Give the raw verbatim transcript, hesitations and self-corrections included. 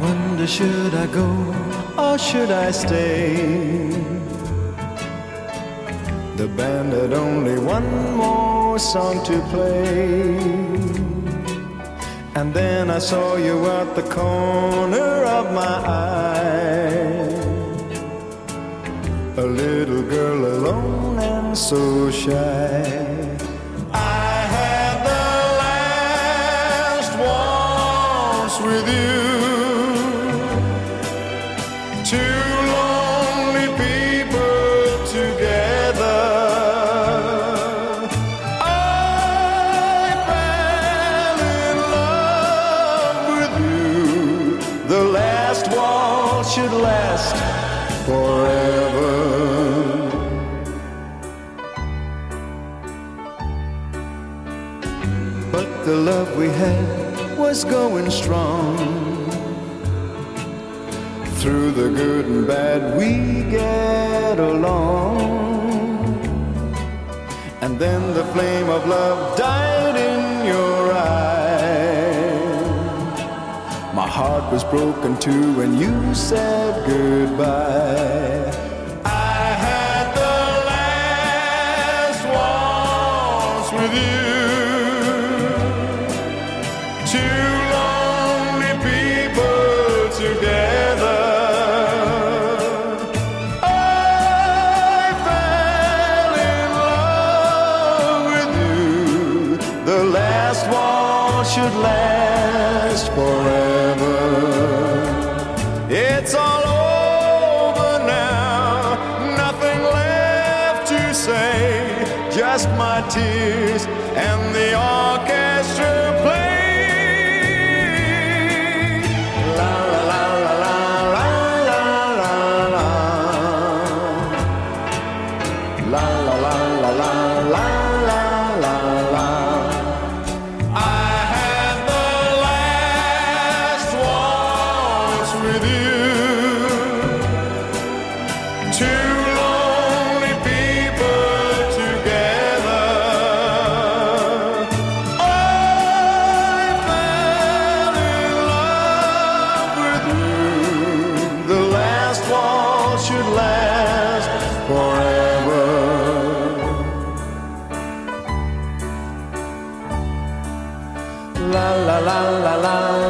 wonder, should I go or should I stay? The band had only one more song to play. And then I saw you at the corner of my eye, a little girl alone and so shy. I had the last waltz with you. Two lonely people together. I fell in love with you. The last waltz should last forever. But the love we had was going strong. Through the good and bad we get along. And then the flame of love died in your eyes. My heart was broken too when you said goodbye. I had the last waltz with you. Two lonely people together. I fell in love with you. The last waltz should last forever. It's all over now, nothing left to say, just my tears and the orchestra play. La la la la la la la la. La la la la la la la la la. I had the last waltz with you. Two lonely people together. I fell in love with you. The last waltz should last forever. La la la la la